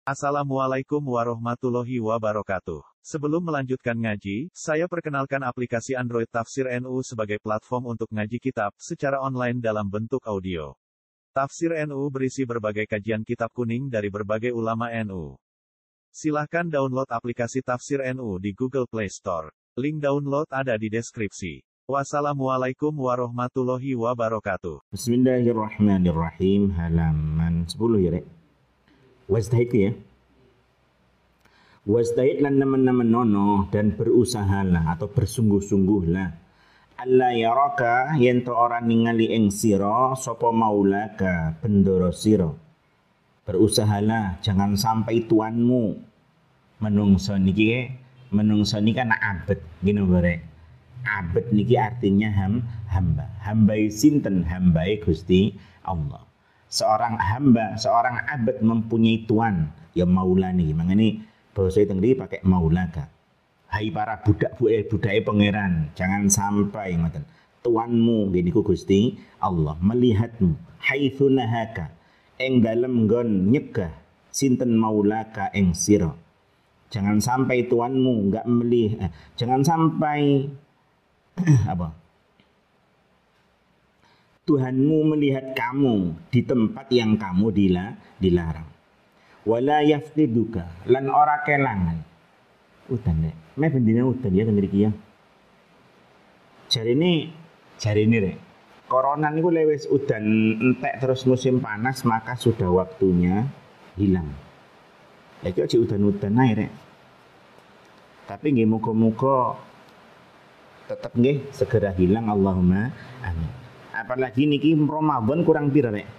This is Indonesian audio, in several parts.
Assalamualaikum warahmatullahi wabarakatuh. Sebelum melanjutkan ngaji, saya perkenalkan aplikasi Android Tafsir NU sebagai platform untuk ngaji kitab secara online dalam bentuk audio. Tafsir NU berisi berbagai kajian kitab kuning dari berbagai ulama NU. Silahkan download aplikasi Tafsir NU di Google Play Store. Link download ada di deskripsi. Wassalamualaikum warahmatullahi wabarakatuh. Bismillahirrahmanirrahim. Halaman 10 ya, Rek. Wastahid ya. Wastahid lan nemen-nemen nono dan berusahalah atau bersungguh-sungguhlah. Alla yaraka yen to ora ningali ing sira sapa maulaka bendoro sira. Berusahalah jangan sampai tuanmu menungso niki kan abet gini bare. Abet niki artinya hamba. Hambai sinten hambai Gusti Allah. Seorang hamba, seorang abad mempunyai tuan, ya maula nih. Mangane bahasa itu pakai maulaka. Hai para budak pangeran, jangan sampai ngoten. Tuanmu giniku Gusti Allah melihatmu. Haitsu nahaka, ing dalem nggon nyegah sinten maulaka ing sira. Jangan sampai tuanmu enggak melihat, jangan sampai apa? Tuhanmu melihat kamu di tempat yang kamu dilarang. Wala yaftiduka lan ora kelangan. Udan nek, me bendina udan ya teng mriki ya. Jarine rek. Corona niku lewis udan entek terus musim panas maka sudah waktunya hilang. Lha iki udan-udan ae rek. Tapi nggih muga-muga tetap nggih segera hilang Allahumma amin. Apalagi niki Ramadan kurang pira rek.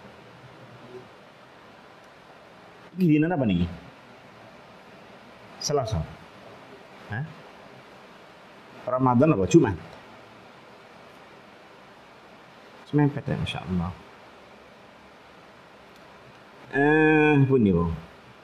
Dina apa niki? Selasa. Hah? Ramadan apa Jumat? Semepet ya masyaallah. Bunyi bu.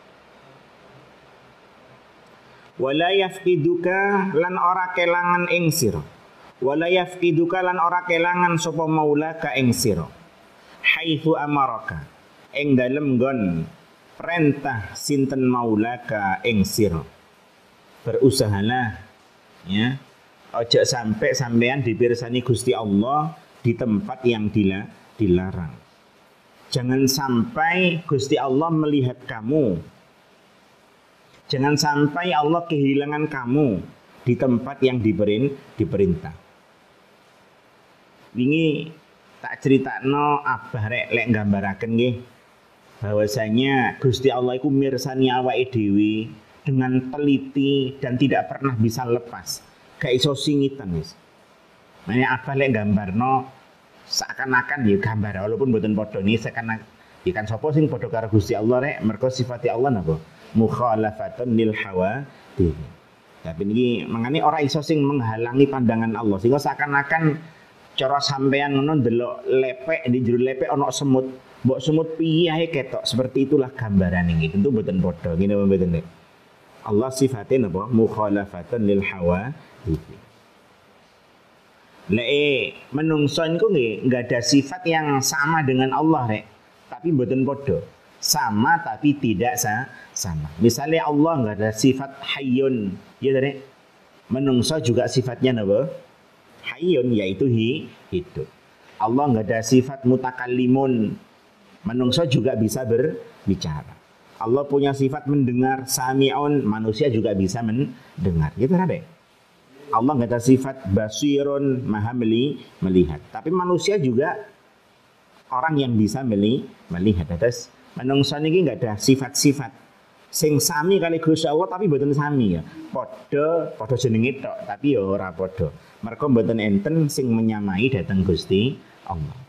Wala yafqiduka lan ora kelangan ing sira. Wala yafqiduka lan ora kelangan sapa maulaka ing sira. Haitsu amaraka ing dalem nggon perintah sinten maulaka ing sira. Berusahalah ya. Ojo sampai sampean dipirsani Gusti Allah di tempat yang dilarang. Jangan sampai Gusti Allah melihat kamu. Jangan sampai Allah kehilangan kamu di tempat yang diperintah. Wingi tak critakno abah rek lek nggambaraken nggih bahwasanya Gusti Allah iku mirsani awake dhewe dengan teliti dan tidak pernah bisa lepas. Gak iso singitan wis. Mane abah lek nggambarno seakan-akan ya gambar walaupun mboten padha niki seakan ya kan sapa sing padha karo Gusti Allah rek mergo sifati Allah napa mukhalafatun lil hawa. Tapi niki mangane ora iso sing menghalangi pandangan Allah sehingga seakan-akan cara sampean ngono ndelok lepek di jero lepek ana semut. Mbok semut piye ae ketok. Seperti itulah gambaran iki. Tentu mboten padha. Ngene mboten nek. Allah sifatin apa? Mukhalafatan lil hawa. Lek menungso niku nggih enggak ada sifat yang sama dengan Allah rek. Tapi mboten padha. Sama tapi tidak sama. Misalnya Allah enggak ada sifat hayyun, ya rek. Menungso juga sifatnya napa? Hayyun yaitu hidup. Allah enggak ada sifat mutakallimun. Manungsa juga bisa berbicara. Allah punya sifat mendengar, sami'un, manusia juga bisa mendengar. Gitu kan, Dek? Allah enggak ada sifat basirun, maha melihat. Tapi manusia juga orang yang bisa melihat. Terus manungsa niki enggak ada sifat-sifat sing sami kali Gusti Allah tapi mboten sami ya. Padha jenenge tok tapi ya ora padha. Mergo mboten enten sing menyamai dhateng Gusti Allah.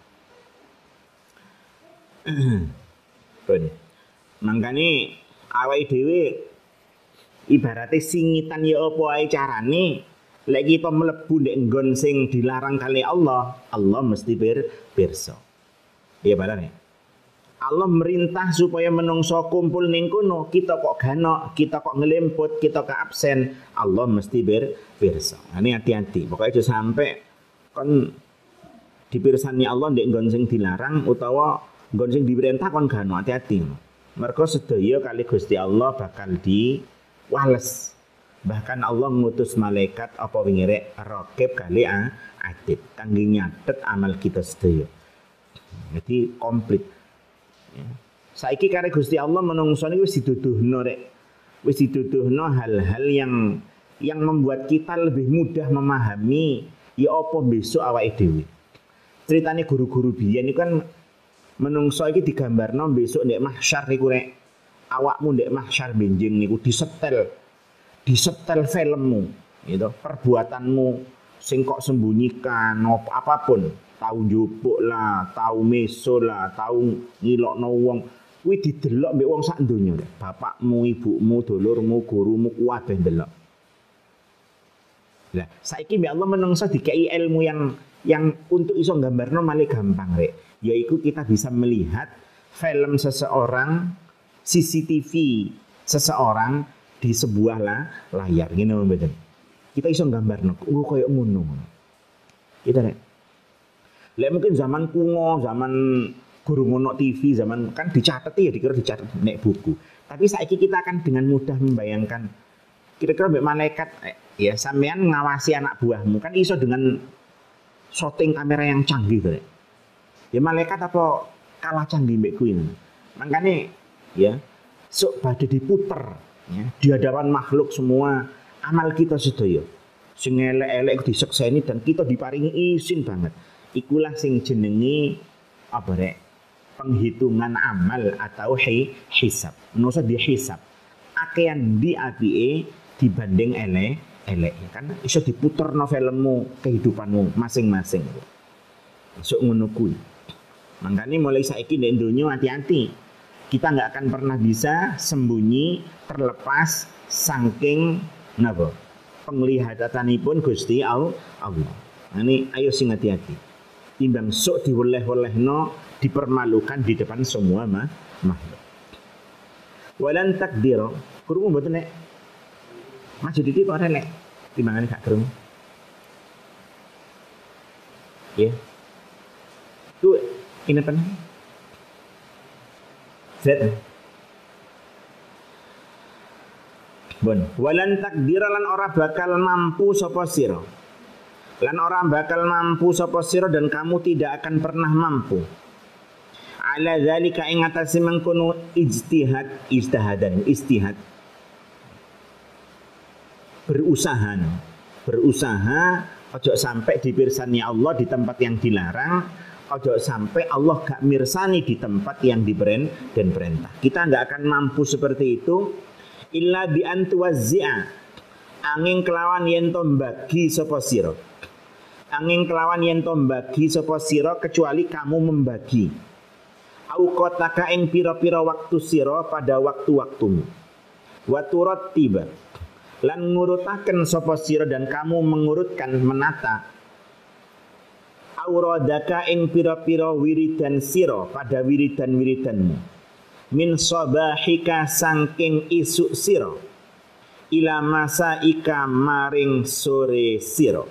Pun. Mangkane awake dhewe ibarate singitan ya apa ae carane lek kita mlebu ndek nggon sing dilarang kali Allah, Allah mesti pirsa. Iya barane. Allah merintah supaya menungso kumpul ning kono, kita kok ganok, kita kok ngelemput, kita kok absen, Allah mesti pirsa. Ini hati-hati. Pokoknya aja sampai kon dipirsani Allah ndek nggon sing dilarang utawa nggon sing diperintah kon ganok, hati-hati. Mergo sedaya kali Gusti Allah bakal diwales. Bahkan Allah ngutus malaikat apa wingire raqib kali atid kangge nyatet amal kita sedaya. Jadi komplit. Ya. Saiki kare Gusti Allah menungso niku wis diduduhno rek. Wis diduduhno hal-hal yang membuat kita lebih mudah memahami ya apa besok awake dhewe. Ceritane guru-guru biyen niku kan menungso iki digambarno besok ndek mahsyar niku rek. Awakmu ndek mahsyar benjing niku disetel filmmu, gitu. Perbuatanmu sing kok sembunyikan apapun, tahu njupuk lah, tahu meso lah, tahu ngilokno wong, kuwi didelok mbek wong sak donya. Bapakmu, ibumu, dulurmu, gurumu kabeh ndelok. Lah, saiki mbek Allah menungso dikei ilmu yang untuk iso nggambarno malih gampang rek. Yaiku kita bisa melihat film seseorang, CCTV seseorang di sebuah layar ngene mboten. Kita iso nggambarno koyo ngono. Kita rek. Lek mungkin zaman kuno, zaman gurung ono TV, zaman kan dicatet ya dikira dicatet nek buku. Tapi saiki kita akan dengan mudah membayangkan kira-kira mbek malaikat ya sampean ngawasi anak buahmu kan iso dengan shooting kamera yang canggih rek. Ya malaikat apa kalah canggih mbek kuwi. Makane ya sok badhe diputer ya, di hadapan makhluk semua amal kita sedaya sing elek-elek disekseni dan kita diparingi izin banget. Ikulah sing jenenge apa rek? Penghitungan amal atau hisab. Menungso dihisab. Akean di apike dibanding elek ya kan iso diputerno filmmu kehidupanmu masing-masing. Sok ngono kuwi. Mangkane mulai saiki ndek donya hati-hati. Kita nggak akan pernah bisa sembunyi terlepas saking napa penglihatanipun Gusti Allah. Ini ayo sing hati-hati. Timbang sok diweleh-welehno dipermalukan di depan semua makhluk. Walan takdir, krungu mboten nek. Maju dikit kok nek timbangane gak krungu. Ya. Tuh ini apa nih? Zat. Bon, walan takdira lan ora bakal mampu sapa sira. Lan ora bakal mampu sapa sira dan kamu tidak akan pernah mampu. Ala zalika ing atase mengkono ijtihad. Berusaha ojo sampai dipirsani Allah di tempat yang dilarang. Ojo sampai Allah gak mirsani di tempat yang diberen dan perintah. Kita gak akan mampu seperti itu illa bi antuwazzi'a angin kelawan yen to mbagi sapa sira. Angin kelawan yen to mbagi sapa sira kecuali kamu membagi. Au qataka ing pira-pira waktu sira pada waktu-waktumu. Wa turattiba lan ngurutaken sapa sira dan kamu mengurutkan menata auradaka ing pira-pira wiridan sira pada wiridan-wiridanmu min sabahika sangking isuk sira ila masaika maring sore sira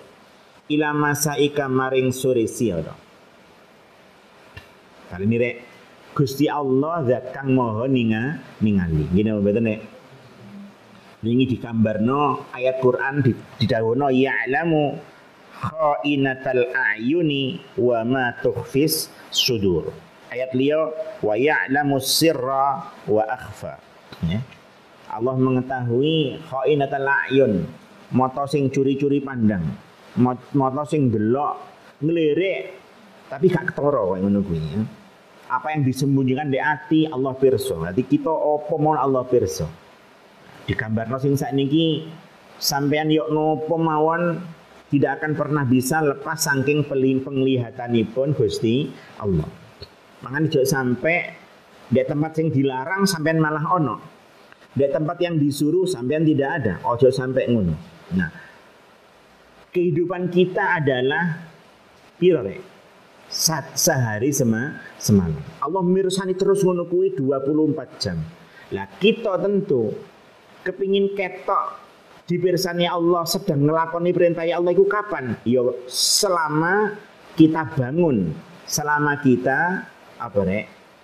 kali ini rek Gusti Allah zat kang maha ningali ngene mboten nek wingi digambarno ayat Quran didhawuhna ya'lamu kha'inatal a'yuni wa ma tukhfis sudur. Ayat liya wa ya'lamu sirra wa akhfa. Ya. Allah mengetahui kha'inatal a'yun, mata sing curi-curi pandang, mata sing delok ngelirik tapi gak ketara koyo ngono kuwi ya. Apa yang disembunyikan di hati Allah pirsa. Berarti kita apa mau Allah pirsa. Digambarno sing sakniki sampean yok nopo mawon tidak akan pernah bisa lepas saking penglihatanipun Gusti Allah. Makanya jangan sampai di tempat yang dilarang sampean malah ono. Di tempat yang disuruh sampean tidak ada. Ojo sampai ngono. Nah, kehidupan kita adalah piro rek? Sehari semalam. Allah mirsani terus ngono kuwi 24 jam. Lah kita tentu kepingin ketok dipirsani Allah sedang ngelakoni perintah Allah itu kapan? Ya selama kita bangun, selama kita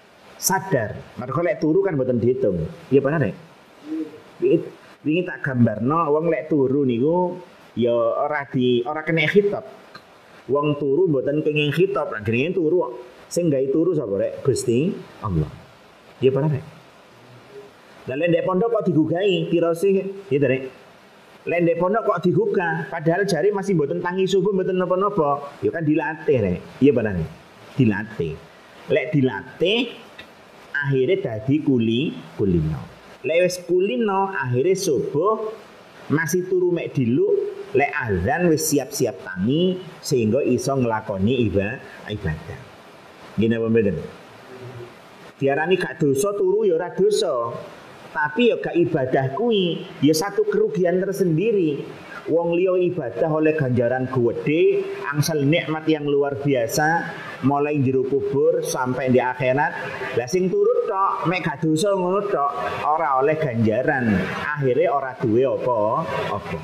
sadar. Mergo lek turu kan mboten diitung. Iya bener rek. Wingi tak gambarno wong lek turu niku ya ora kena khitab. Wong turu mboten kenging khitab, jenenge turu. Sing gawe turu sapa rek? Gusti Allah. Iya bener rek. Lah lek ndek pondok kok digugahi pira sih? Gitu rek. Lek ndek pondok kok digugah, padahal jari masih mboten tangi subuh mboten napa-napa. Ya kan dilatih rek. Iya bener rek. Dilatih. Lek dilatih akhirnya dadi kulino. Lek wis kulino akhirnya subuh masih turu mek diluk, lek azan wis siap-siap tangi sehingga iso nglakoni ibadah. Gini apa mboten? Diarani gak dosa turu ya ora dosa. Tapi ya gak ibadah kuwi, ya satu kerugian tersendiri. Wong liya ibadah oleh ganjaran gede, angsal nikmat yang luar biasa, mulai jero kubur sampai di akhirat. Lah sing turut tok, mek gak dosa ngono tok, ora oleh ganjaran. Akhirnya ora duwe apa-apa.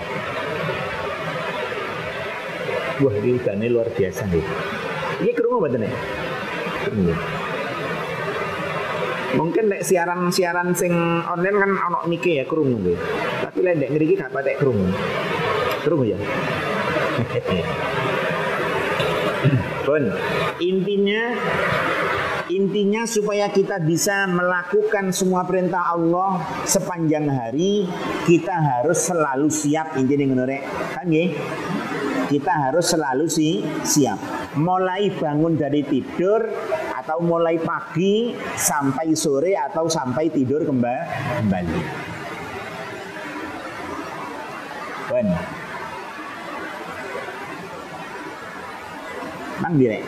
Wah, ini udane luar biasa nih. Iki krungu mboten nek? Mungkin lek siaran sing online kan ono mike ya krungu nggih. Tapi lek ndek ngriki gak patek krungu. Krungu ya. Pun intinya supaya kita bisa melakukan semua perintah Allah sepanjang hari, kita harus selalu siap. Intinya ngono rek. Kan nggih? Kita harus selalu siap. Mulai bangun dari tidur atau mulai pagi sampai sore atau sampai tidur kembali. Wen. Mang direk.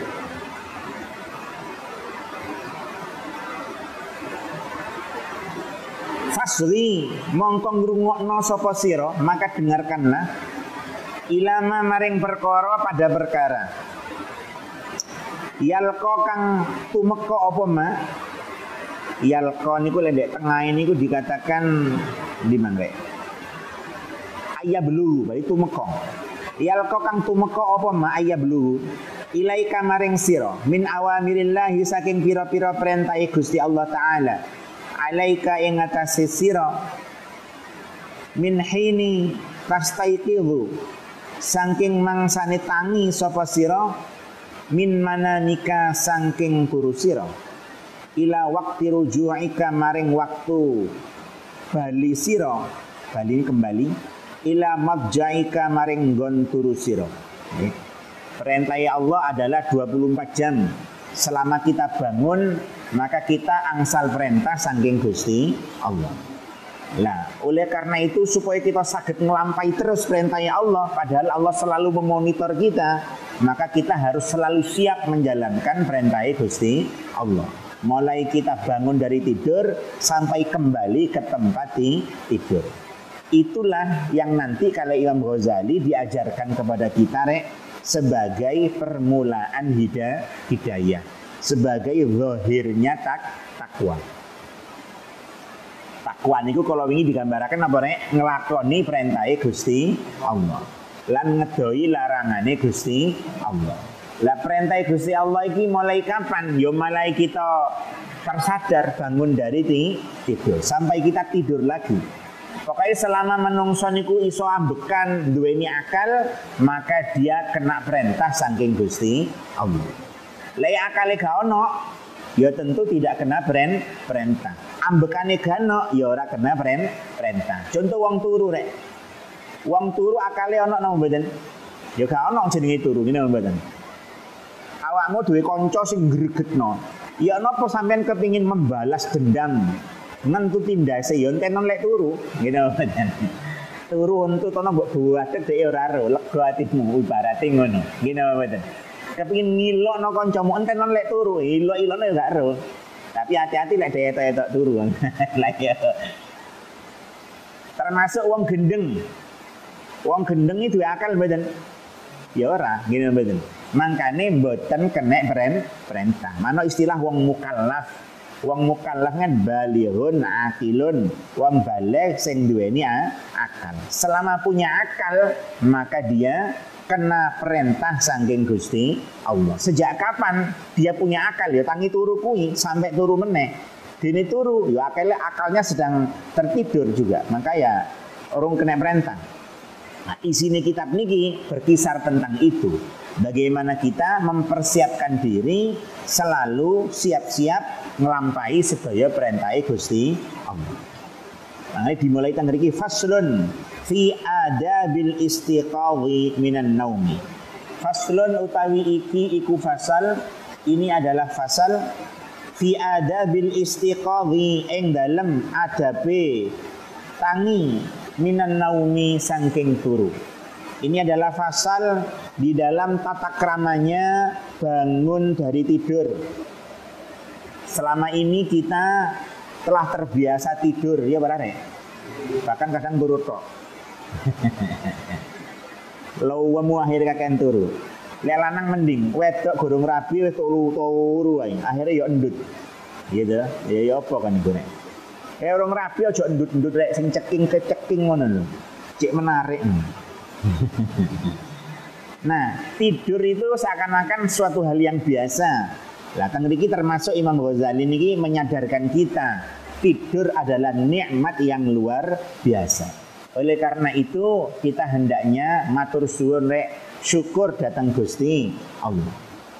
Fasri mongko ngrungokno sapa sira, maka dengarkanlah ilama maring perkara pada perkara. Yalqa kang tumeka apa ma? Yalqa niku lek tengah niku dikatakan di mangke. Ayablu, berarti tumeka. Yalqa kang tumeka apa ma ayablu? Ilaika maring sira min awamirillah saking pira-pira perintah Gusti Allah taala. Alaika ing atase sira min hini tastaiqizu saking mangsane tangi sapa sira min mananika saking turu sira ila waqti ruju'ika maring waktu bali sira, bali kembali ila madja'ika maring nggon turu sira. Perintah Allah adalah 24 jam. Selama kita bangun, maka kita angsal perintah saking Gusti Allah. Nah, oleh karena itu supaya kita saged ngelampai terus perintah Allah, padahal Allah selalu memonitor kita, maka kita harus selalu siap menjalankan perintah Gusti Allah. Mulai kita bangun dari tidur sampai kembali ke tempat tidur. Itulah yang nanti kalau Imam Ghazali diajarkan kepada kita sebagai permulaan hidayah, sebagai zahirnya takwa. Takwa niku kalau wingi digambarkan apa nek nglakoni perintah Gusti Allah lan ngedoi larangane Gusti Allah. Lah perintah Gusti Allah iki mulai kapan? Ya mulai kita tersadar bangun dari tidur sampai kita tidur lagi. Pokoknya selama menungso niku iso ambekan duweni akal, maka dia kena perintah saking Gusti Allah. Lah akale gak ono, ya tentu tidak kena perintah. Ambekane gak ono, ya ora kena perintah. Contoh wong turu rek. Wong turu akale ono nang mboten? Ya gak ono jenenge turu, ngene mboten. Awakmu duwe kanca sing gregetno. Ya napa sampean kepingin membalas dendam? Nentu tindase ya tenon lek turu, ngene mboten. Turu untuk tono mbok buatet dhek ora ro, lega atimu ibarate ngono. Ngene mboten. Kepengin ngilokno kancamu enten lek turu, ilok-ilokno ya gak ro. Tapi hati-hati lek dhewe-dhewe turu. Lah ya. Termasuk wong gendeng. Wong gendeng iki duwe akal mboten? Ya ora, ngene mboten. Mangkane mboten kena perintah. Mano istilah wong mukallaf. Wong mukallaf kan balighun akilun, wong baligh sing duweni akal. Selama punya akal, maka dia kena perintah saking Gusti Allah. Sejak kapan dia punya akal ya tangi turu kuwi sampai turu meneh. Dene turu ya akalnya sedang tertidur juga. Maka ya orang kena perintah. Nah, isine kitab niki berkisar tentang itu. Bagaimana kita mempersiapkan diri selalu siap-siap ngelampahi sedaya perintah Gusti Allah. Nah, dimulai teng mriki faslun fi adabil istiqadhi minan naumi. Faslun utawi iki iku fasal, ini adalah fasal fi adabil istiqadhi ing dalem adabe tangi minan naumi saking turu. Ini adalah fasal di dalam tata kramanya bangun dari tidur. Selama ini kita telah terbiasa tidur, ya berarti. Bahkan kadang turu tok. Lawemu akhir kakek turu. Lek lanang mending, wedok gorong rabi wis turu ae. Akhire ya endut. Gitu. Ya apa kan iku nek. Orang rabi aja endut-endut rek sing ceking-keceking ngono lho. Cek menarik. Nah, tidur itu seakan-akan suatu hal yang biasa. Lah teng mriki termasuk Imam Ghazali niki menyadarkan kita, tidur adalah nikmat yang luar biasa. Oleh karena itu, kita hendaknya matur suwun rek syukur datang Gusti Allah.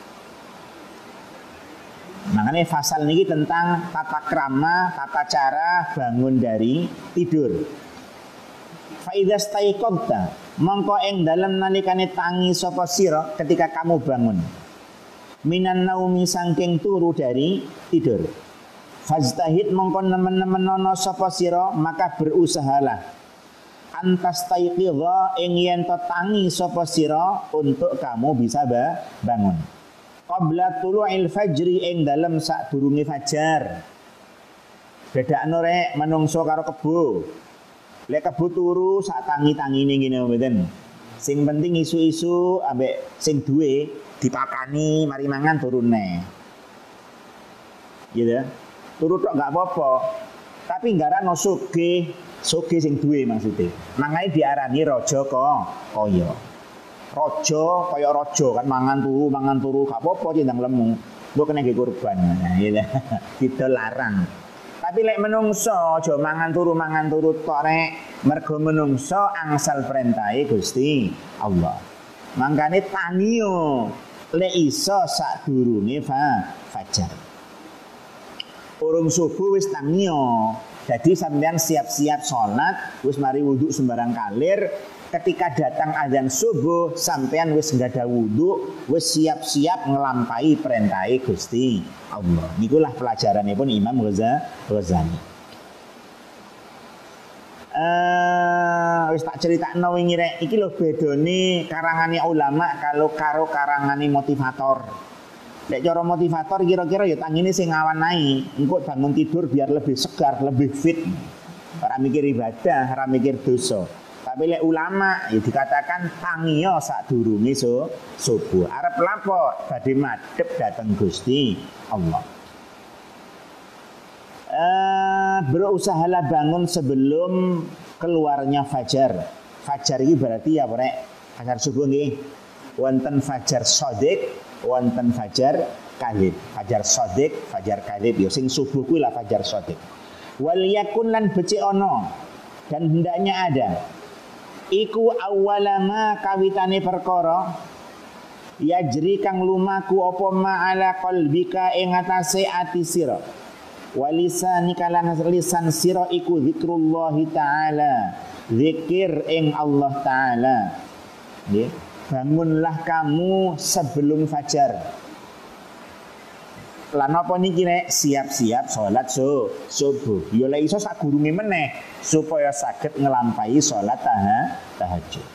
Makanya fasal niki tentang tata krama, tata cara bangun dari tidur. Faidah staiqadta, mongko ing dalem nalikane tangi sapa sira ketika kamu bangun. Minan naumi saking turu dari tidur. Fajtahid mongko nemen-nemen ana sapa sira maka berusahalah. Antas taiqidha ing yen to tangi sapa sira untuk kamu bisa bangun. Qabla tulu'il fajri ing dalem sadurunge fajar. Bedakno rek menungso karo kebo. Lek kebo turu sak tangi-tangine ngene mboten. Sing penting isu-isu ambek sing duwe dipakani mari mangan turun neh. Gitu. Turu tok enggak apa-apa. Tapi nggarano sugih sing duwe maksudnya. Mangane diarani raja kaya. Raja kaya raja kan mangan turu gak apa-apa cindang lemu. Mbok kena nggih kurban. Nah, gitu. Kita larang. Tapi lek menungso aja mangan turu tok rek. Mergo menungso angsal perintahe Gusti Allah. Mangkane tangiyo lek iso sadurunge fajar. Urung subuh wis tangiyo. Jadi sampean siap-siap sholat, wis mari wudhu sembarang kalir. Ketika datang azan subuh, sampean wis nggak ada wudhu, wis siap-siap ngelampahi perintahe Gusti Allah. Nikulah pelajarannya pun Imam Ghazali. Wis tak critakno wingi rek, iki lho bedone karangane ulama karo karangane motivator. Lek cara motivator kira-kira ya tangine sing awan ae, engko bangun tidur biar lebih segar, lebih fit. Ora mikir ibadah, ora mikir dosa. Tapi lek ulama ya dikatakan tangiyo sadurunge subuh. Arep lapo badhe madhep dhateng Gusti Allah. Berusahalah bangun sebelum keluarnya fajar. Fajar ini berarti ya rek, fajar subuh nggih. Wonten fajar shadiq, wonten fajar kalib. Fajar shadiq, fajar kalib ya sing subuh kuwi lah fajar shadiq. Wal yakun lan becik ana dan hendaknya ada iku awalama kawitane perkara yajri kang lumaku apa ma'ala qalbika ing atase ati sira walisanika lan lisan sira iku zikrullah taala zikir ing Allah taala nggih bangunlah kamu sebelum fajar. Lan apa niki nek siap-siap salat subuh. Ya lek iso sak gurunge meneh supaya saged ngelampahi salat tahajud.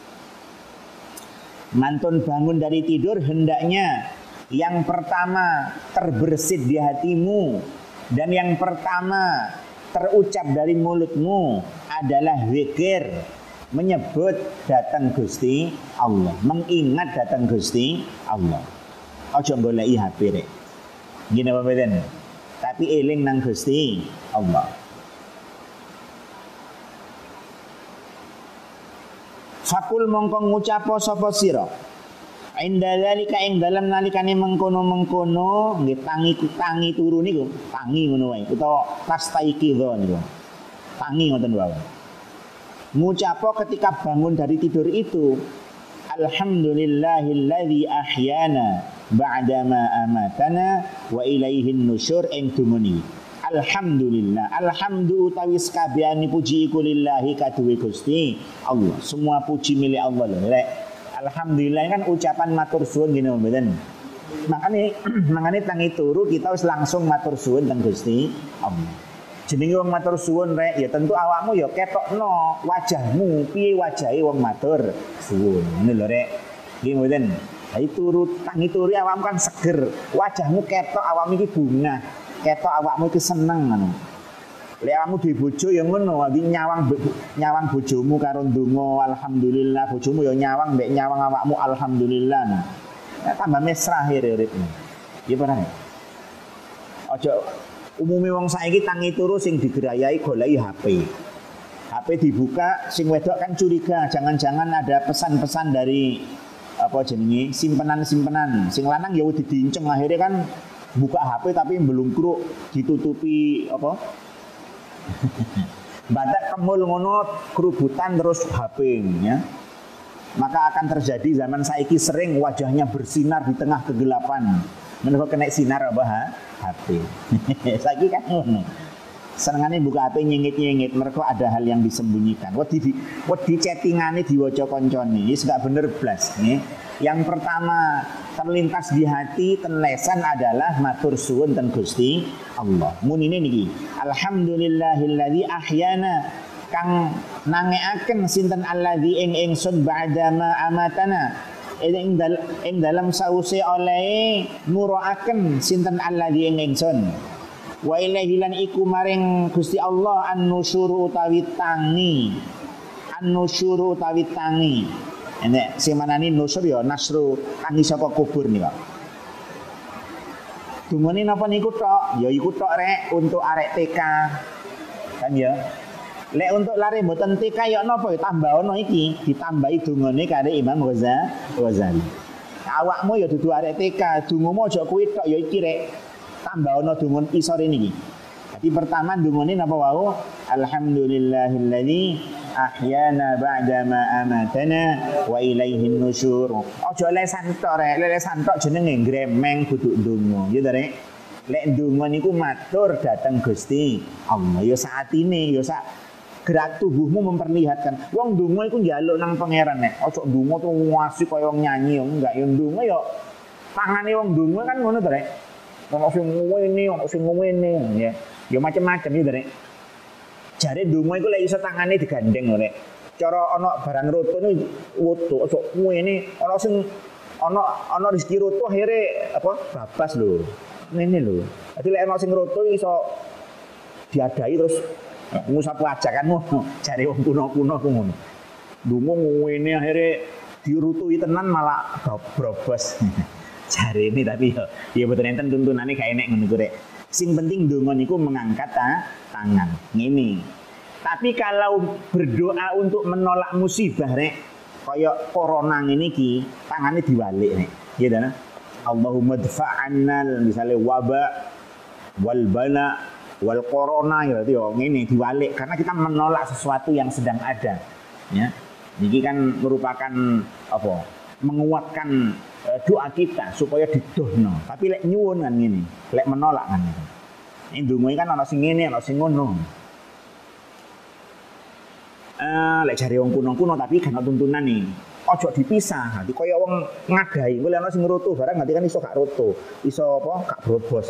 Mantun bangun dari tidur hendaknya yang pertama terbersit di hatimu dan yang pertama terucap dari mulutmu adalah zikir, menyebut datang Gusti Allah, mengingat datang Gusti Allah. Aja goleki HP rek. Gini apa beden? Tapi eling nang Gusti Allah. Fakul mongko ngucapo sapa sira. Inda zalika ing dalem nalikane mengkono-mengkono nggih tangi turu niku, tangi ngono wae utawa tastaikidho niku. Tangi ngoten wae. Ngucapo ketika bangun dari tidur itu, alhamdulillahilladzi ahyana ba'dama amatana wa ilaihin nusyur ing dumuni. Alhamdulillah, alhamdu utawi sakabehane puji iku lillahi kaduwe Gusti Allah. Semua puji milik Allah lho. Alhamdulillah kan ucapan matur suwun ngene mboten. Makane tangi turu kita wis langsung matur suwun teng Gusti Allah. Jenenge wong matur suwun rek ya tentu awakmu ya ketokno wajahmu piye wajahe wong matur suwun. Ngono lho rek. Nggih mboten. Hai turu tangi turu awakmu kan seger, wajahmu ketok awakmu iki bungah. Ketok awakmu iki seneng ngono. Lek awakmu duwe bojo ya ngono, iki nyawang bojomu karo ndonga alhamdulillah, bojomu ya nyawang mbek nyawang awakmu alhamdulillah. Nek tambah mesra uripmu. Nggih pernah. Aja umume wong saiki tangi turu sing digerayai goleki HP. HP dibuka sing wedok kan curiga, jangan-jangan ada pesan-pesan dari apa jenenge simpenan-simpenan. Sing lanang ya didinceng akhirnya kan buka HP tapi belum kruk ditutupi apa badak kemul ngono kerubutan terus HP ya. Maka akan terjadi zaman saiki sering wajahnya bersinar di tengah kegelapan menurut kena sinar apa HP. Saiki kan ngono senengane buka HP nyengit-nyengit mereka ada hal yang disembunyikan. Wedi chattingane diwaca koncone wis gak bener blas nih. Yang pertama terlintas di hati ten lesan adalah matur suwun ten Gusti Allah. Munine niki alhamdulillahilladzi ahyana kang nangeaken sinten alladzi ing ingsun ba'da ma amatana ing dalam sause oleh nuroaken sinten alladzi ing ingsun wa ilaihi lan iku maring Gusti Allah an-nusyuru utawi tangi enek sing manani nusur ya nasru tangi saka kubur nika. Dungane napa niku tok? Ya iku tok rek untuk arek TK. Kan ya. Lek untuk lare mboten TK ya napa ya tambah ono iki, ditambahi dungane kare Imam Ghazali. Awakmu ya dudu arek TK, dungomu aja kuwi tok ya iki rek. Tambah ono dungon isore niki. Jadi pertama dungane napa wau? Alhamdulillahilladzi ahyana ba'da ma amatana wa ilaihin nusyur. Aja lesan tok rek, lesan tok jenenge gremeng kudu ndonga. Ya ta rek. Lek ndonga niku matur dhateng Gusti Allah. Ya saatine, ya sak gerak tubuhmu memperlihatkan. Wong ndonga iku njaluk nang pangeran nek. Aja ndonga terus ngasih kaya wong nyanyi enggak ya ndonga ya tangane wong ndonga kan ngono ta rek. Ono sing ngene ya. Ya macam-macam ya ta rek. Jare ndonga iku lek iso tangane digandeng lho nek. Cara ana barang roto niku woto aja ngene ana sing ana rezeki roto akhire apa babas lho. Ngene lho. Dadi lek ana sing roto iso diadai terus ngusapu ajakanmu jare wong kuno-kuno ku ngono. Ndonga ngene akhire dirutui tenan malah brobos. Jare ini tapi ya mboten enten tuntunane gak enek ngono rek. Sing penting ndonga niku mengangkat tangan. Ngene. Tapi kalau berdoa untuk menolak musibah rek, kaya corona ngene iki, tangane diwalik rek. Nggih ta? Allahumma dfa'anna misalnya waba wal bala wal corona berarti yo ngene diwalik karena kita menolak sesuatu yang sedang ada. Ya. Ini kan merupakan apa? Menguatkan doa kita supaya didohno. Tapi lek nyuwun kan ngene, lek menolak kan. Ing ndonga kan ana sing ngene, ana sing ngono. Lek jare wong kuno-kuno tapi gak ana tuntunan nih. Ojo dipisah. Dadi kaya wong ngadahi, kowe ana sing roto barang nanti kan iso gak roto. Iso apa? Gak brobos.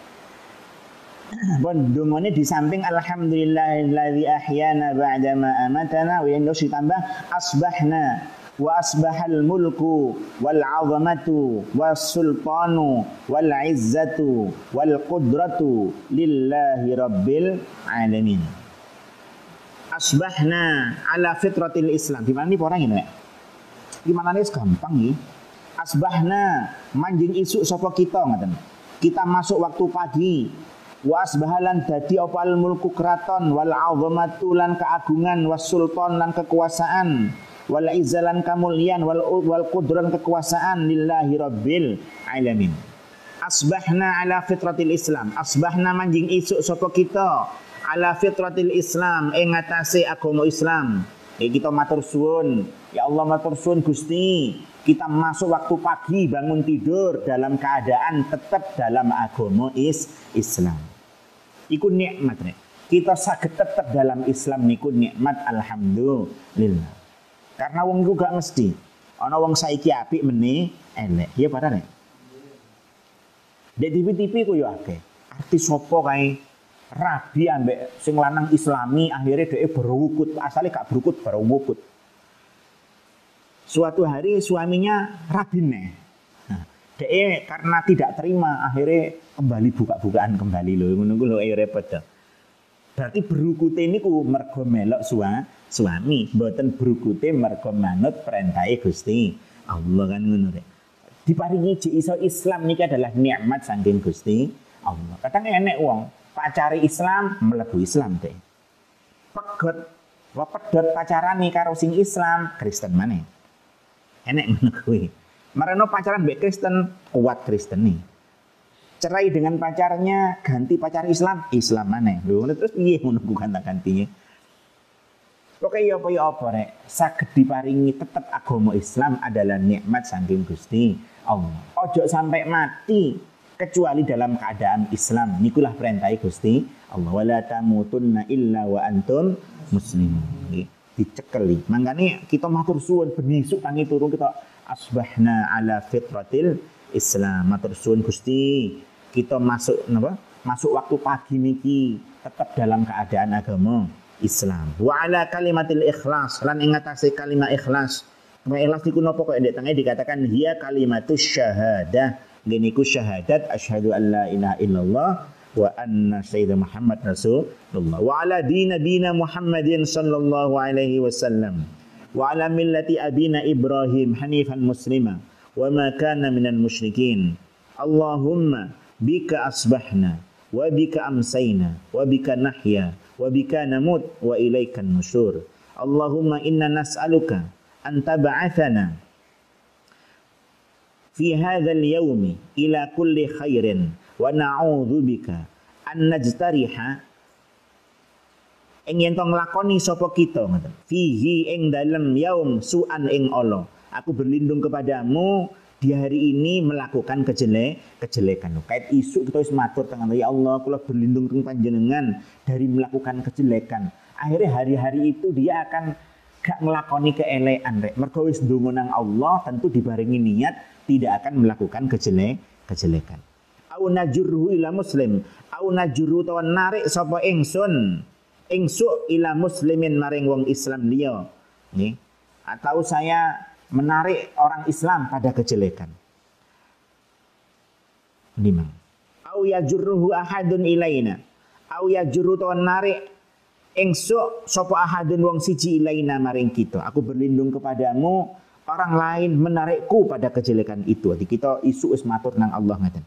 Bon dungane di samping alhamdulillahilladzi ahyana ba'da ma amatana wa inna ditambah asbahna wa asbahal mulku wal 'azamatu was sultanu wal 'izzatu wal qudratu lillahi rabbil alamin. Asbahna ala fitratil Islam. Di mana nih orang ini? Di mana nih gampang nih. Asbahna manjing isuk sapa kita ngaten. Kita masuk waktu pagi. Wa asbahalan dadi opal mulku keraton wal 'azamatu lan keagungan was sultan lan kekuasaan wal izzalan kamulyan wal qudran kekuasaan lillahi rabbil alamin. Asbahna ala fitratil Islam, asbahna manjing isuk sapa kita ala fitratil Islam ing ngatasé agama Islam. Kita matur suwun, ya Allah matur suwun Gusti, kita masuk waktu pagi bangun tidur dalam keadaan tetap dalam agama Islam. Iku nikmat nek. Kita saged tetap dalam Islam niku nikmat alhamdulillah. Karena wong iku gak mesti ana wong saiki apik meneh elek. Ya padha nek. Dek TV ku yo akeh. Artis sapa kae rabi ambek sing lanang Islami akhirnya dhek berwukut, asale gak berwukut berwukut. Suatu hari suaminya rabine. Nah, dhek karena tidak terima akhirnya kembali buka-bukaan kembali lho ngono ku lho repot dah. Berarti berukute niku mergo melok suami, mboten berukute mergo manut perintahe Gusti Allah kan ngono rek. Diparingi iso Islam niki adalah nikmat saking Gusti Allah. Kadang enek wong pacari Islam mlebu Islam teh. Pedhot pacarane karo sing Islam Kristen maneh. Enek ngono kuwi. Mareno pacaran mbek Kristen kuat Kristen nih. Cerai dengan pacarnya ganti pacar Islam maneh. Lho terus piye ngono ku ganti-gantinya. Pokoke ya apa rek, saged diparingi tetep agama Islam adalah nikmat saking Gusti Allah. Ojo sampai mati kecuali dalam keadaan Islam. Nikulah perintah Gusti Allah. Wala tamutunna illa wa antum muslimun. Dicekeli. Mangkane kita matur suwun benisuk tangi turun kita asbahna ala fitratil Islam. Matur suwun Gusti. Kita masuk napa? Masuk waktu pagi niki tetap dalam keadaan agama Islam. Wa ala kalimatil ikhlas lan ing atase kalimat ikhlas. Kalimat ikhlas niku napa kok ndek tengah dikatakan hiya kalimatus syahadah. Geniku syahadat asyhadu an la ilaha illallah wa anna sayyidina Muhammad rasulullah wa ala dinina Muhammadin sallallahu alaihi wasallam wa ala millati abina Ibrahim hanifan muslima wa ma kana minal musyrikin. Allahumma bika asbahna wa bika amsayna wa bika nahya wa bika namut wa ilaikan nusyur. Allahumma inna nas'aluka an tab'athana fi hadzal yaumi ila kulli khairin wa na'udzu bika an najtariha ing yen to nglakoni sapa kita ngoten fihi ing dalem yaum su'an ing Allah. Aku berlindung kepadamu di hari ini melakukan kejelekan. Kait isu kita wis matur tengah ya Allah kula berlindung teng panjenengan dari melakukan kejelekan. Akhirnya hari-hari itu dia akan gak ngelakoni keelekan rek. Mergo wis ndonga nang Allah tentu dibarengi niat tidak akan melakukan kejelekan. Au najurhu ila muslim, au najurhu tawan narik sapa ingsun ila muslimin maring wong Islam liya. Nggih. Atau saya menarik orang Islam pada kejelekan. Nimang. Au yajurruhu ahadun ilaina. Au yajurru tawan narik ingsun sapa ahadun wong siji ilaina maring kita. Aku berlindung kepadamu orang lain menarikku pada kejelekan itu. Jadi kita isu wis matur nang Allah ngaten.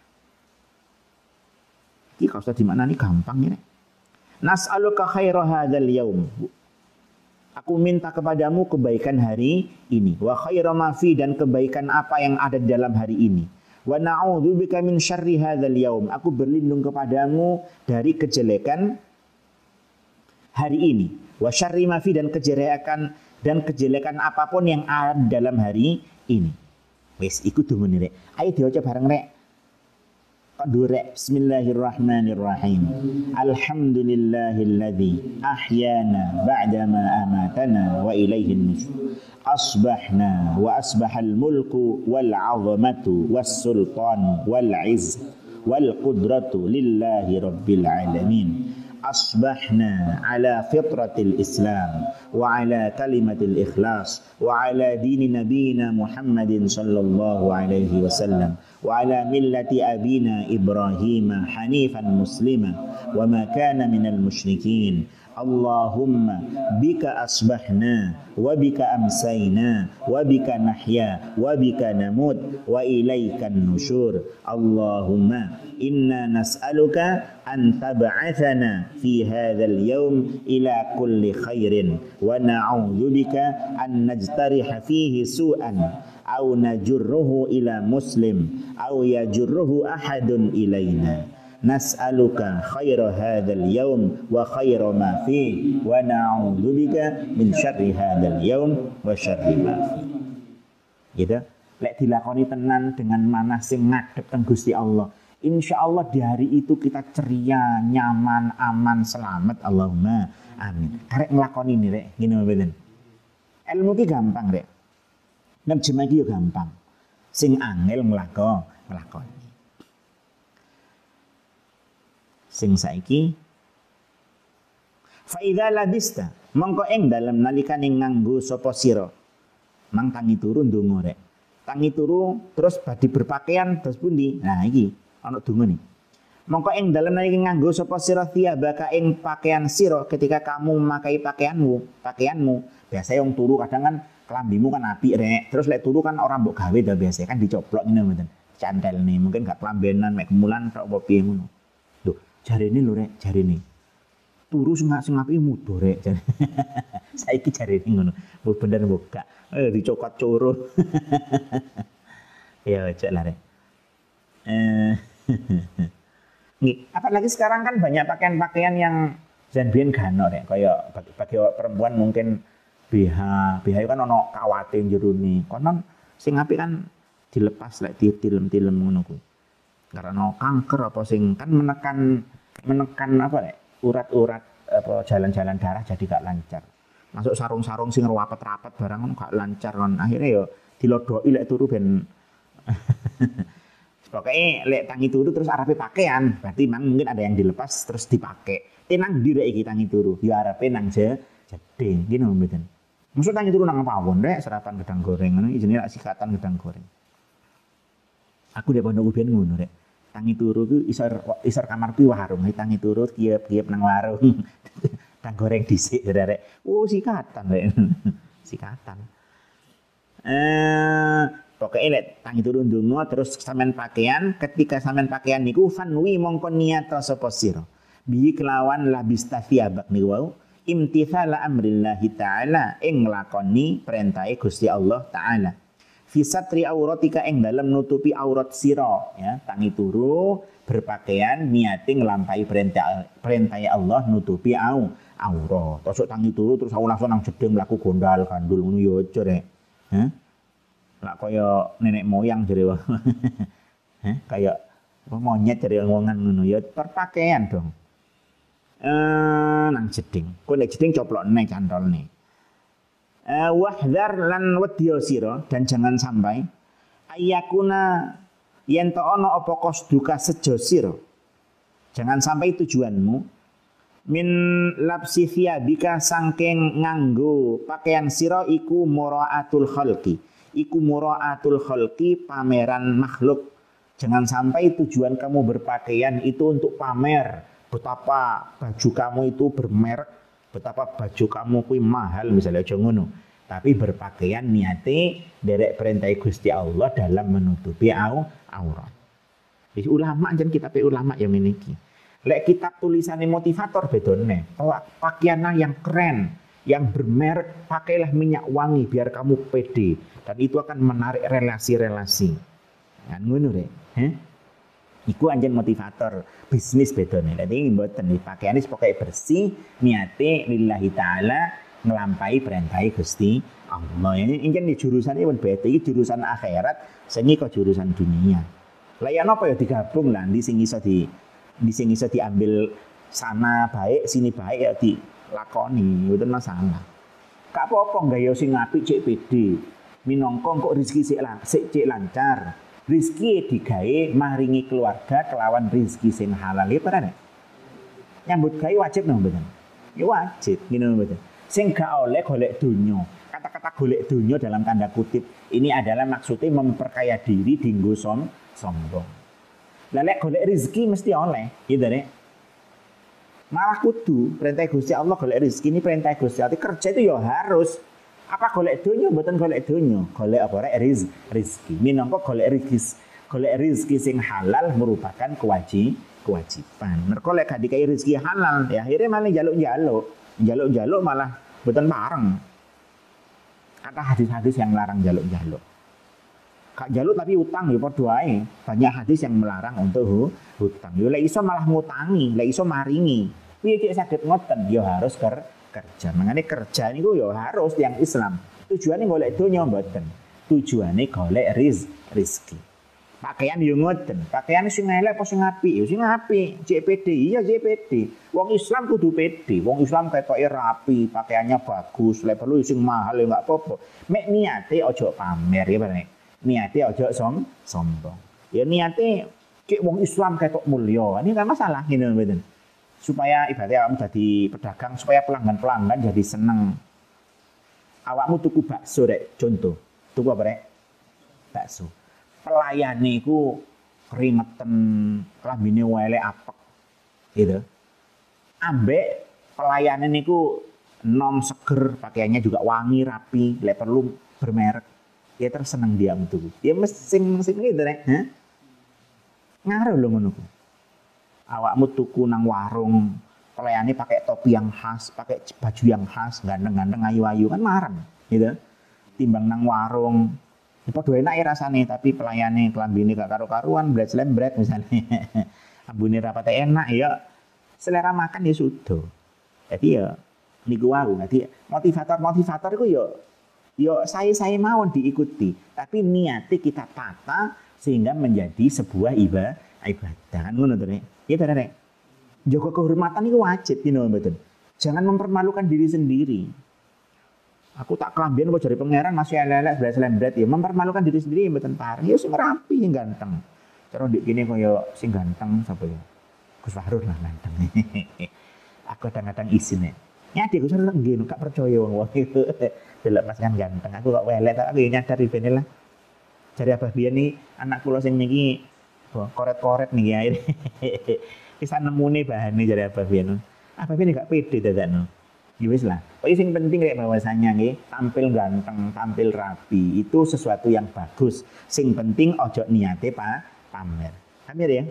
Iki kalau usah dimaknani gampang ya. Nas'aluka khaira hadzal yaum. Aku minta kepadamu kebaikan hari ini. Wa khaira ma fi dan kebaikan apa yang ada di dalam hari ini. Wa na'udzubika min syarri hadzal yaum. Aku berlindung kepadamu dari kejelekan hari ini. Wa syarri ma fi dan kejelekan apapun yang ada dalam hari ini. Wis iku dungane rek. Ayo diwaca bareng rek. Qadurek bismillahirrahmanirrahim. Alhamdulillahilladzi ahyana ba'dama amatana wa ilaihin nusyur. Asbahna wa asbahal mulku wal 'azamatu was sultan wal 'izz wal qudratu lillahi rabbil alamin. أصبحنا على فطرة الإسلام وعلى كلمة الإخلاص وعلى دين نبينا محمد صلى الله عليه وسلم وعلى ملة أبينا إبراهيم حنيفا مسلما وما كان من المشركين Allahumma bika asbahna wa bika amsayna wa bika nahya wa bika namut wa ilaikan nusyur. Allahumma inna nas'aluka an tab'athana fi hadzal yawm ila kulli khairin wa na'udzu bika an najtariha fihi su'an aw najurruhu ila muslim aw yajurruhu ahadun ilaina. Nas'aluka khaira hadzal yaum wa khaira ma fi wa na'udzu bika min syarri hadzal yaum wa syarri ma fi. Gitu. Lek dilakoni tenan dengan mana sing ngadep teng Gusti Allah, insyaallah di hari itu kita ceria, nyaman, aman, selamat. Allahumma amin. Karek nglakoni ini rek, ngene mboten. Ilmu ki gampang rek. Nerjemah ki yo gampang. Sing angel nglakoni. Sing saiki fa idza labista mongko ing dalem nalikane nganggo sapa sira mang tangi turu ndonga rek tangi turu terus badhe berpakaian terus pundi nah iki ana donga nih mongko ing dalem nalikane nganggo sapa sira tiabaka ing pakaian sira ketika kamu memakai pakaianmu biasa yang turu kadang kan kelambimu kan apik rek terus lek turu kan orang mbok gawe dah biasa kan dicoplok ngene mboten cantel nih mungkin gak kelambenan mek kemulan tok apa piye ngono. Jarene lho rek, jarene. Turu sing apike mudo rek. Saiki jarene ngono. Mbok bener mbok gak. Dicokot coro. Ya aja lah rek. Nih, apalagi sekarang kan banyak pakaian-pakaian yang janbian gano rek. Kayak bagi perempuan mungkin BH itu kan ono kawate jerone. Konon sing apik kan dilepas lek tilem-tilem ngono kuwi. Karena kanker apa sing kan menekan apa rek urat-urat apa jalan-jalan darah jadi gak lancar. Masuk sarung-sarung sing rapet-rapet barang kan gak lancar kan. Akhirnya ya dilodoki lek turu ben pokoknya lek tangi turu terus arepe pakaian. Berarti mungkin ada yang dilepas terus dipakai. Tenang direk iki tangi turu. Ya arepe nang jeding ngene mboten. Maksud tangi turu nang pawon rek serapan gedang goreng ngono iki jenenge sikatan gedang goreng. Aku dek pondok uben ngono rek. Tangi turu ku isor kamarku warung, tangi turu kiep-kiep nang warung. Tang goreng dhisik rek. Oh sikatan rek. Sikatan. Pokoknya lek tangi turu ndonga terus sampean pakaian, ketika sampean pakaian niku fanwi mongko niat sapa sira. Bi kelawan labis tathiyabak niku wau imtithala amrillahi taala ing nglakoni perintahe Gusti Allah taala. Fisatri auratika ing dalem nutupi aurat sira ya tangi turu berpakaian niate nglampahi perintah Allah nutupi aurat tosok tangi turu terus aku langsung nang jedeng mlaku gondal gandul ngono ya aja rek lak kaya nenek moyang jare wae kaya monyet jare wongan ngono ya berpakaian dong nang jedeng kok nek jedeng coplokne cantolne wahdar lan wedya sira dan jangan sampai ayakuna yen to ana apa qasduka sejo sira jangan sampai tujuanmu min lapsi thiyabika saking nganggo pakaian sira iku muraatul khalqi pameran makhluk jangan sampai tujuan kamu berpakaian itu untuk pamer betapa baju kamu itu bermerek betapa baju kamu kuwi mahal misalnya aja ngono tapi berpakaian niate derek perintah Gusti Allah dalam menutupi aurat. Jadi ulama jan kitab ulama yang meniki. Lek kitab tulisannya motivator bedone. Pakaianlah yang keren, yang bermerek, pakailah minyak wangi biar kamu pede dan itu akan menarik relasi-relasi. Kan ngono rek, iku anjen motivator bisnis bedone. Dadi mboten pakaiane pokoke bersih, niate lillahi taala nglampahi perintah Gusti Allah. Ini anjen jurusane pun beda iki jurusan akhirat, sing kok jurusan dunia. Lah ya napa ya digabung lah ndi sing iso diambil sana baik sini baik ya dilakoni, mboten masalah. Gak apa-apa gaya sing apik cek pede. Minangka kok rezeki sik lancar. Rizki digawe maringi keluarga kelawan rizki sing halal ya padane. Nyambut gawe wajib nang mboten? Ya wajib, ngene mboten. Sing gak oleh golek donya. Kata-kata golek donya dalam tanda kutip ini adalah maksudnya memperkaya diri dinggo sombong. Lah lek golek rizki mesti oleh, gitu rek. Malah kudu perintah Gusti Allah golek rezeki ini perintah Gusti Allah. Kerja itu ya harus. Apa golek donya mboten golek donya. Golek apa rek rezeki. Minangka golek rezeki sing halal merupakan kewajiban. Mergo lek gak dikai rezeki halal ya akhirnya malah jaluk malah mboten bareng. Kata hadis-hadis yang melarang jaluk-jaluk. Kak jaluk tapi utang ya padha ae. Banyak hadis yang melarang untuk hutang. Yo lek iso malah ngutangi, lek iso maringi. Piye cek saged ngoten? Yo harus kerja. Mangane kerja niku yo harus yang Islam. Tujuane golek donya mboten. Tujuane golek rezeki. Pakaian yo ngoten. Pakaian sing elek apa sing apik? Yo sing apik. Cek pede iya cek pede. Wong Islam kudu pede. Wong Islam ketoke rapi, pakaiannya bagus, lek perlu sing mahal ya enggak apa-apa. Mek niate aja pamer ya Pak. Niate aja sombong. Ya niate cek wong Islam ketok mulya. Ini kan masalah ngene mboten. Supaya ibaratnya awakmu dadi pedagang, supaya pelanggan-pelanggan jadi seneng. Awakmu tuku bakso rek, contoh. Tuku apa rek? Bakso. Pelayane iku keringetan, klambine elek apek. Gitu. Ambek pelayane niku nom seger, pakaiannya juga wangi, rapi, lek perlu bermerek. Ya terus seneng dia tuku. Ya mesti sing gitu rek, ha? Ngaruh lho ngono ku. Awakmu tuku nang warung, pelayane pakai topi yang khas, pakai baju yang khas, ganteng-ganteng ayu-ayu kan marem, gitu. Timbang nang warung, ya padha enak rasane, tapi pelayane klambine gak karo-karuan, blek-blek misalnya. Ambune rapate enak ya, selera makan ya sudah. Jadi ya niku wae. Jadi motivator iku ya saya mawon diikuti, tapi niate kita tata sehingga menjadi sebuah ibadah kan ngono to Rek. Ya ta Rek. Jaga kehormatan itu wajib gitu mboten. Jangan mempermalukan diri sendiri. Aku tak kelambian kok jare pangeran masih elek-elek blas-lembret ya mempermalukan diri sendiri mboten pareng. Ya sing rapi sing ganteng. Cara ndek kene kaya sing ganteng sapa ya? Gus Fahrul lah ganteng. Aku kadang-kadang isin nek. Nyade Gus Fahrul nggih gak percaya wong itu. Delok pas kan ganteng. Aku kok welek tak aku nyadar ibene lah. Jare Abah Bian iki anak kula sing niki koret-koret niki ae. Bisa nemune bahane jare Abah Bian. Abah Bian gak pede dadakno. Ya wis lah. Pokoke sing penting rek bahwasanya nggih tampil ganteng, tampil rapi itu sesuatu yang bagus. Sing penting ojo niate pamer. Pamer ya.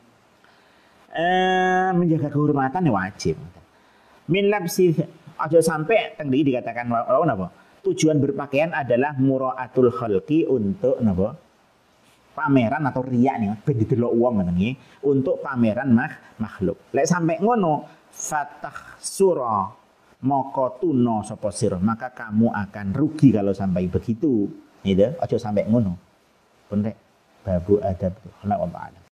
Menjaga kehormatan ya wajib. Min labsi ojo sampai teng dikatakan napa? Tujuan berpakaian adalah muraatul khalqi untuk napa? Pameran atau riya nih, ben didelok wong ngoten nggih, untuk pameran makhluk. Lek sampai ngono fatah surah maka tuna sapa sira, maka kamu akan rugi kalau sampai begitu. Gitu, aja sampai ngono. Pun rek babu adab khala wa ta'ala.